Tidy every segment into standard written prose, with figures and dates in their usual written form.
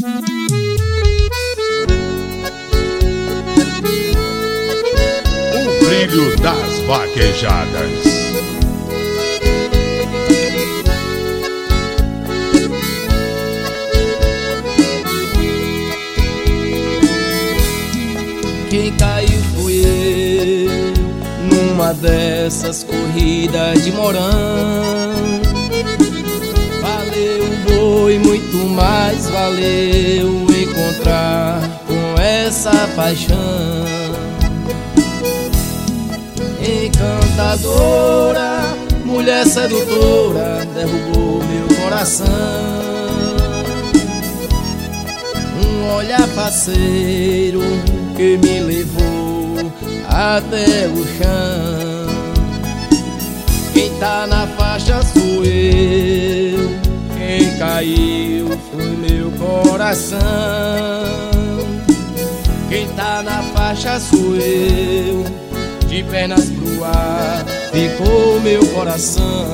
O brilho das vaquejadas. Quem caiu foi eu, numa dessas corridas de morão. Valeu um boi, muito mais valeu encontrar com essa paixão. Encantadora, mulher sedutora, derrubou meu coração. Um olhar faceiro que me levou até o chão. Quem tá na faixa sou eu, quem caiu foi meu coração. Quem tá na faixa sou eu, de pernas pro ar ficou meu coração.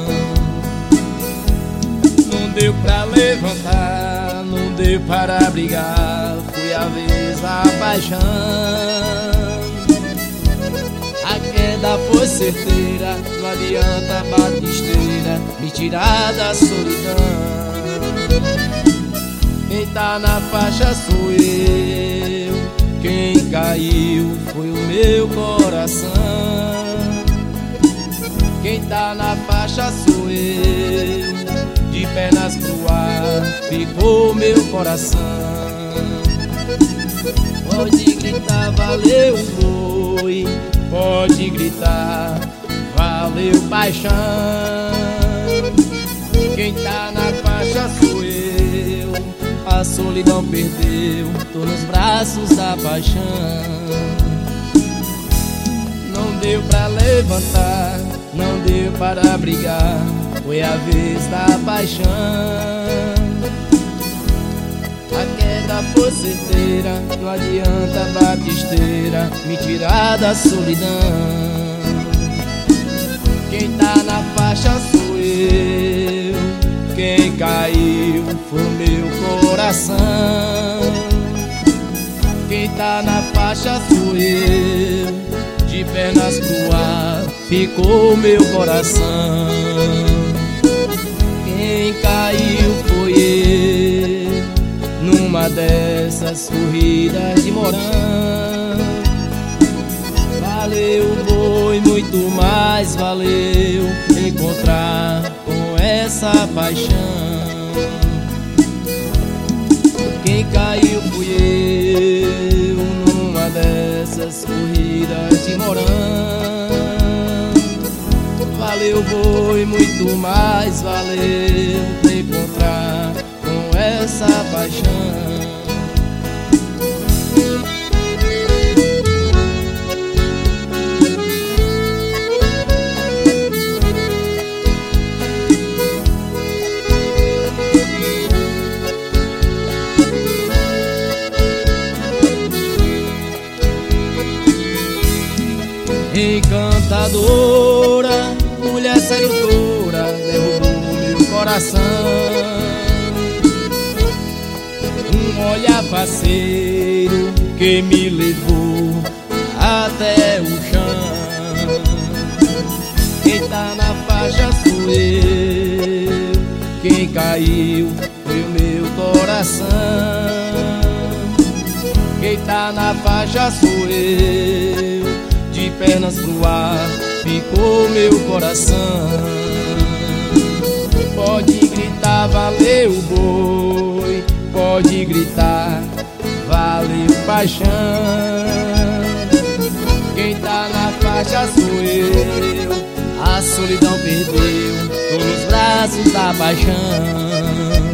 Não deu pra levantar, não deu para brigar, foi a vez da paixão. A queda foi certeira, não adianta batisteira me tirar da solidão. Quem tá na faixa sou eu, quem caiu foi o meu coração. Quem tá na faixa sou eu, de pernas pro ar ficou meu coração. Pode gritar, valeu boi, pode gritar, valeu paixão. Quem tá na faixa sou eu, a solidão perdeu, tô nos braços da paixão. Não deu pra levantar, não deu para brigar, foi a vez da paixão. A queda foi certeira, não adianta batisteira me tirar da solidão. Quem tá na faixa sou eu, quem caiu foi o meu coração. Quem tá na faixa sou eu, de pernas pro ar ficou meu coração. Quem caiu foi eu, numa dessas corridas de morão. Valeu o boi, muito mais valeu encontrar com essa paixão. Quem caiu fui eu, numa dessas corridas de morão. Valeu o boi, muito mais valeu encontrar com essa paixão. Encantadora, mulher sedutora, derrubou meu coração. Um olhar faceiro que me levou até o chão. Quem tá na faixa sou eu, quem caiu foi o meu coração. Quem tá na faixa sou eu, de pernas pro ar ficou meu coração. Pode gritar, valeu boi, pode gritar, valeu paixão. Quem tá na faixa sou eu, a solidão perdeu, tô nos braços da paixão.